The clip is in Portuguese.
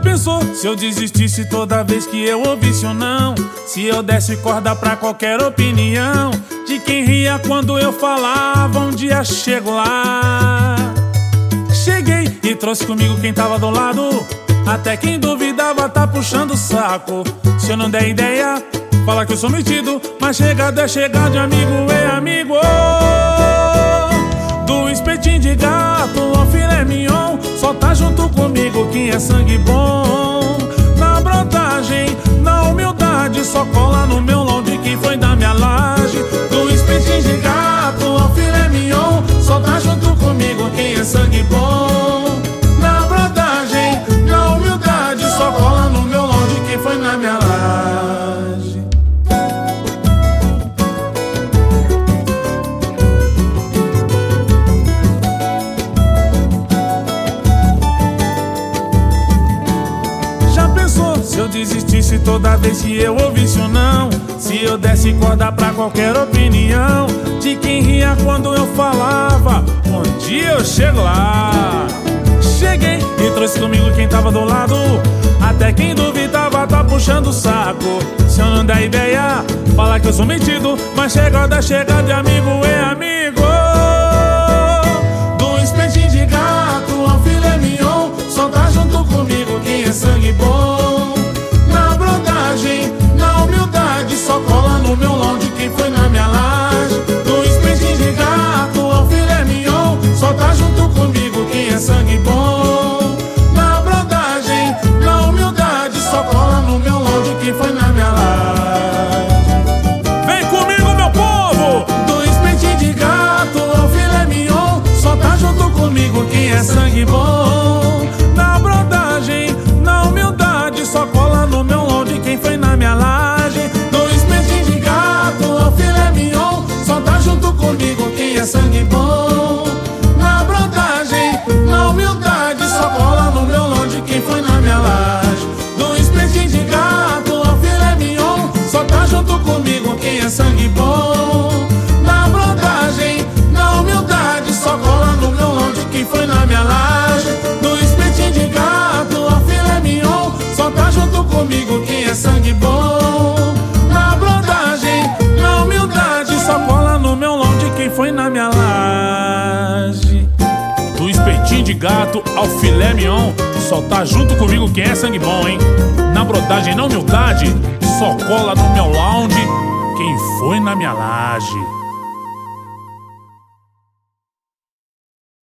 pensou se eu desistisse toda vez que eu ouvisse ou não? Se eu desse corda pra qualquer opinião de quem ria quando eu falava, um dia chego lá. Cheguei e trouxe comigo quem tava do lado, até quem duvidava tá puxando o saco. Se eu não der ideia, fala que eu sou metido, mas chegado é chegado, de amigo é amigo. Do espetinho de gato ao filé mignon, só tá junto comigo quem é sangue bom. Na brodagem, na humildade, só cola no meu longe quem foi da minha laje. Do espetinho de gato ao filé mignon, só tá junto comigo quem é sangue bom. Na brodagem, na humildade, só cola no meu longe quem foi na minha laje. Se eu desistisse toda vez que eu ouvisse ou não? Se eu desse corda pra qualquer opinião de quem ria quando eu falava, um dia eu chego lá. Cheguei e trouxe comigo quem tava do lado, até quem duvidava tá puxando o saco. Se eu não der ideia, fala que eu sou metido, mas chegada de amigo é amigo. Do espetinho de gato ao filé mignon, só tá junto comigo quem é sangue bom. Na humildade, só cola no meu longe quem foi na minha laje. Do espetinho de gato ao filé mignon, só tá junto comigo quem é sangue bom. Na brodagem, na humildade, só cola no meu longe quem foi na minha laje. Vem comigo, meu povo! Do espetinho de gato ao filé mignon, só tá junto comigo quem é sangue bom. Na brodagem, na humildade, só cola no meu longe quem foi na minha laje. Do espetinho de gato ao filé mignon, só tá junto comigo quem é sangue bom. Na brodagem, na humildade, só cola no meu longe quem foi na minha laje. Do espetinho de gato ao filé mignon, só tá junto comigo quem é sangue bom. Na brodagem, na humildade, só cola no meu longe quem foi na minha laje. Do espetinho de gato ao filé mignon, só tá junto comigo quem é sangue bom. Na brodagem, na humildade, só cola no meu longe quem foi na minha laje. Do espetinho de gato ao filé mignon, só tá junto comigo quem é sangue bom, hein? Na brodagem, na humildade, só cola no meu lounge quem foi na minha laje.